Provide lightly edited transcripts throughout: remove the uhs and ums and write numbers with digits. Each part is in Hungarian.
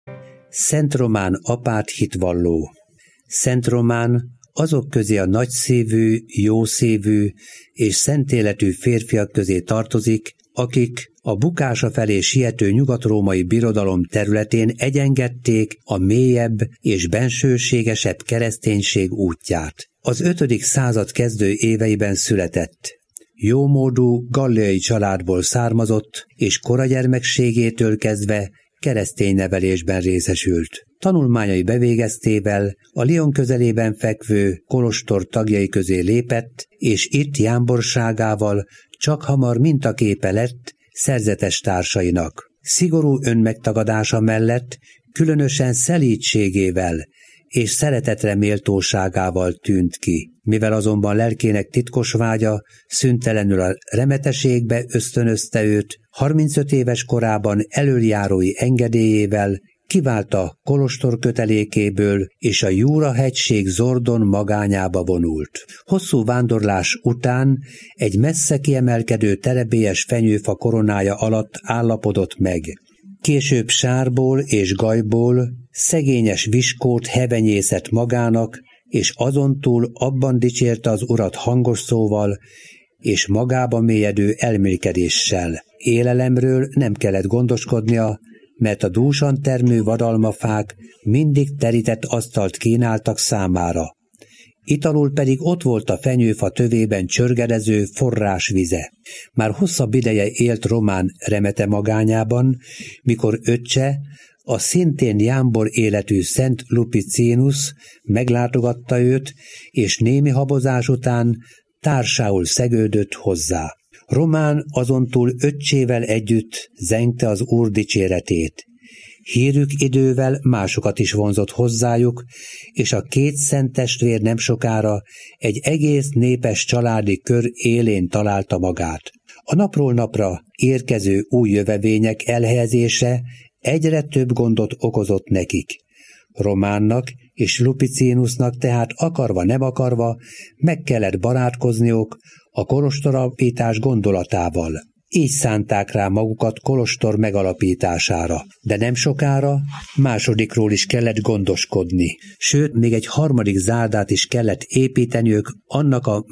Szent Román apát hitvalló. Szent Román azok közé a nagyszívű, jószívű és szentéletű férfiak közé tartozik, akik a bukása felé siető nyugat-római birodalom területén egyengedték a mélyebb és bensőségesebb kereszténység útját. Az 5. század kezdő éveiben született. Jómódú galliai családból származott, és koragyermekségétől kezdve keresztény nevelésben részesült. Tanulmányai bevégeztével a Lyon közelében fekvő kolostor tagjai közé lépett, és itt jámborságával csakhamar mintaképe lett szerzetes társainak. Szigorú önmegtagadása mellett különösen szelídségével és szeretetre méltóságával tűnt ki. Mivel azonban lelkének titkos vágya szüntelenül a remeteségbe ösztönözte őt, 35 éves korában elöljárói engedélyével kivált a kolostor kötelékéből, és a Jura-hegység Zordon magányába vonult. Hosszú vándorlás után egy messze kiemelkedő terebélyes fenyőfa koronája alatt állapodott meg. Később sárból és gajból szegényes viskót hevenyészett magának, és azontúl abban dicsérte az urat hangos szóval és magába mélyedő elmélkedéssel. Élelemről nem kellett gondoskodnia, mert a dúsan termő vadalmafák mindig terített asztalt kínáltak számára. Italul pedig ott volt a fenyőfa tövében csörgedező forrásvize. Már hosszabb ideje élt Román remete magányában, mikor öccse, a szintén jámbor életű Szent Lupicinus meglátogatta őt, és némi habozás után társául szegődött hozzá. Román azontúl öccsével együtt zengte az Úr dicséretét. Hírük idővel másokat is vonzott hozzájuk, és a két szent testvér nem sokára egy egész népes családi kör élén találta magát. A napról napra érkező új jövevények elhelyezése egyre több gondot okozott nekik. Románnak és Lupicinusnak tehát akarva nem akarva meg kellett barátkozniuk a kolostoralapítás gondolatával. Így szánták rá magukat kolostor megalapítására, de nem sokára másodikról is kellett gondoskodni, sőt, még egy harmadik zárdát is kellett építeniük annak a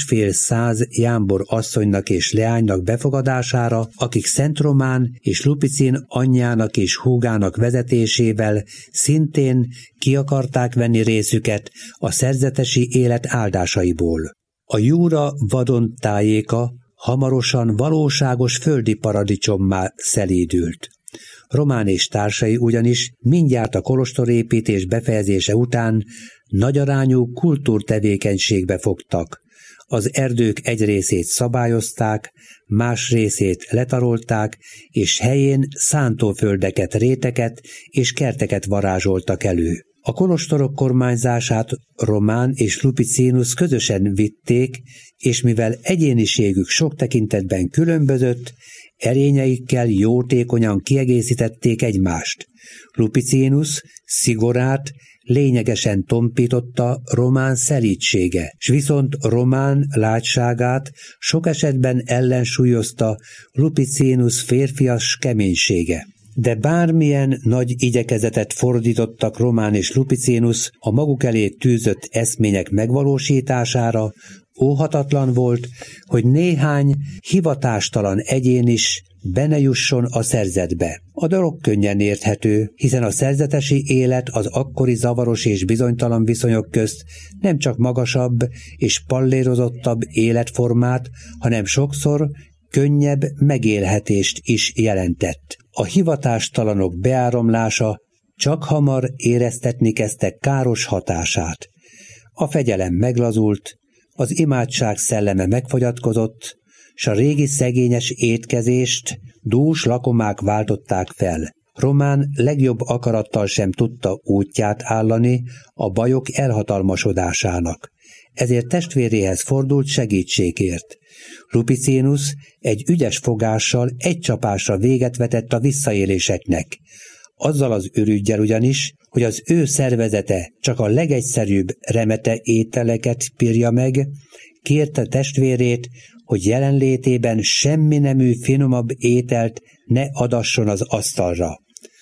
150 jámbor asszonynak és leánynak befogadására, akik Szent Román és Lupicin anyjának és húgának vezetésével szintén ki akarták venni részüket a szerzetesi élet áldásaiból. A Jura vadon tájéka hamarosan valóságos földi paradicsommá szelídült. Román és társai ugyanis mindjárt a kolostorépítés befejezése után nagyarányú kultúrtevékenységbe fogtak. Az erdők egy részét szabályozták, más részét letarolták, és helyén szántóföldeket, réteket és kerteket varázsoltak elő. A kolostorok kormányzását Román és Lupicinus közösen vitték, és mivel egyéniségük sok tekintetben különbözött, erényeikkel jótékonyan kiegészítették egymást. Lupicinus szigorát lényegesen tompította Román szelídsége, s viszont Román látságát sok esetben ellensúlyozta Lupicinus férfias keménysége. De bármilyen nagy igyekezetet fordítottak Román és Lupicinus a maguk elé tűzött eszmények megvalósítására, óhatatlan volt, hogy néhány hivatástalan egyén is benne jusson a szerzetbe. A dolog könnyen érthető, hiszen a szerzetesi élet az akkori zavaros és bizonytalan viszonyok közt nem csak magasabb és pallérozottabb életformát, hanem sokszor könnyebb megélhetést is jelentett. A hivatástalanok beáramlása csak hamar éreztetni kezdte káros hatását. A fegyelem meglazult, az imádság szelleme megfogyatkozott, s a régi szegényes étkezést dús lakomák váltották fel. Román legjobb akarattal sem tudta útját állani a bajok elhatalmasodásának. Ezért testvéréhez fordult segítségért. Lupicinus egy ügyes fogással egy csapásra véget vetett a visszaéléseknek. Azzal az ürüggyel ugyanis, hogy az ő szervezete csak a legegyszerűbb remete ételeket bírja meg, kérte testvérét, hogy jelenlétében semmi nemű finomabb ételt ne adasson az asztalra.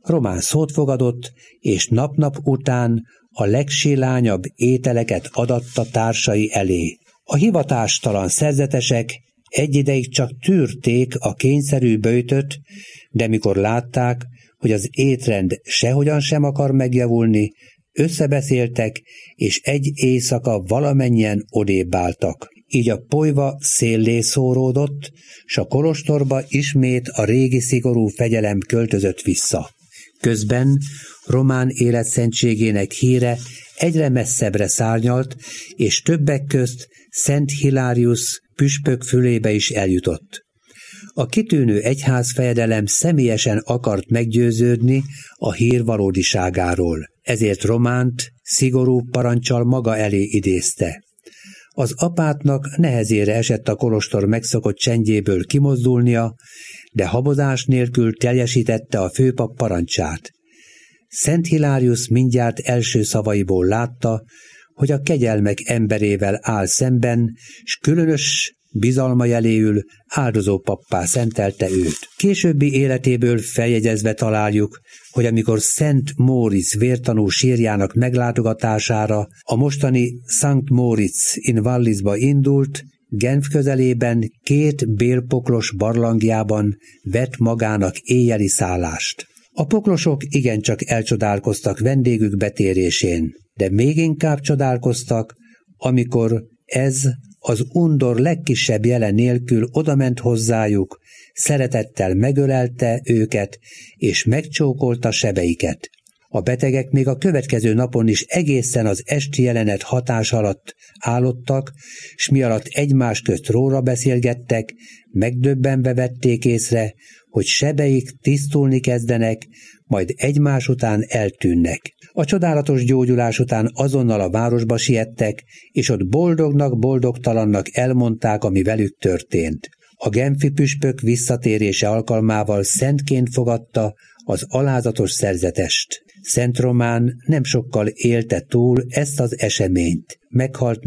Román szót fogadott, és nap-nap után a legsilányabb ételeket adatta társai elé. A hivatástalan szerzetesek egy ideig csak tűrték a kényszerű böjtöt, de mikor látták, hogy az étrend sehogyan sem akar megjavulni, összebeszéltek, és egy éjszaka valamennyien odébb álltak. Így a polyva széllé szóródott, s a kolostorba ismét a régi szigorú fegyelem költözött vissza. Közben Román életszentségének híre egyre messzebbre szárnyalt, és többek közt Szent Hilárius püspök fülébe is eljutott. A kitűnő egyházfejedelem személyesen akart meggyőződni a hír valódiságáról, ezért Románt szigorú parancsal maga elé idézte. Az apátnak nehezére esett a kolostor megszokott csendjéből kimozdulnia, de habozás nélkül teljesítette a főpap parancsát. Szent Hilárius mindjárt első szavaiból látta, hogy a kegyelmek emberével áll szemben, s különös bizalma jeléül áldozó pappá szentelte őt. Későbbi életéből feljegyezve találjuk, hogy amikor Szent Móricz vértanú sírjának meglátogatására a mostani Szent Móricz in Wallisba indult, Genf közelében 2 bélpoklos barlangjában vett magának éjjeli szállást. A poklosok igencsak elcsodálkoztak vendégük betérésén, de még inkább csodálkoztak, amikor ez az undor legkisebb jele nélkül odament hozzájuk, szeretettel megölelte őket, és megcsókolta sebeiket. A betegek még a következő napon is egészen az esti jelenet hatás alatt állottak, s mi alatt egymás közt róla beszélgettek, megdöbbenve vették észre, hogy sebeik tisztulni kezdenek, majd egymás után eltűnnek. A csodálatos gyógyulás után azonnal a városba siettek, és ott boldognak, boldogtalannak elmondták, ami velük történt. A genfi püspök visszatérése alkalmával szentként fogadta az alázatos szerzetest. Szent Román nem sokkal élte túl ezt az eseményt. Meghalt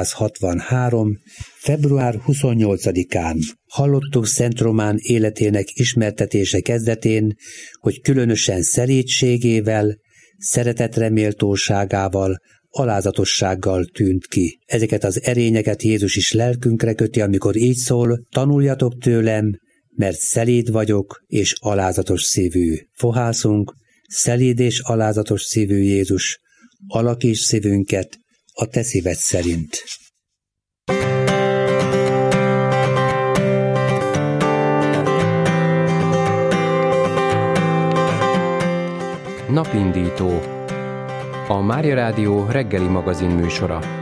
463. február 28-án. Hallottuk Szent Román életének ismertetése kezdetén, hogy különösen szerétségével, szeretetreméltóságával, alázatossággal tűnt ki. Ezeket az erényeket Jézus is lelkünkre köti, amikor így szól: tanuljatok tőlem, mert szelíd vagyok és alázatos szívű. Fohászunk, szelíd és alázatos szívű Jézus, alakíts szívünket a te szíved szerint. Napindító. A Mária Rádió reggeli magazin műsora.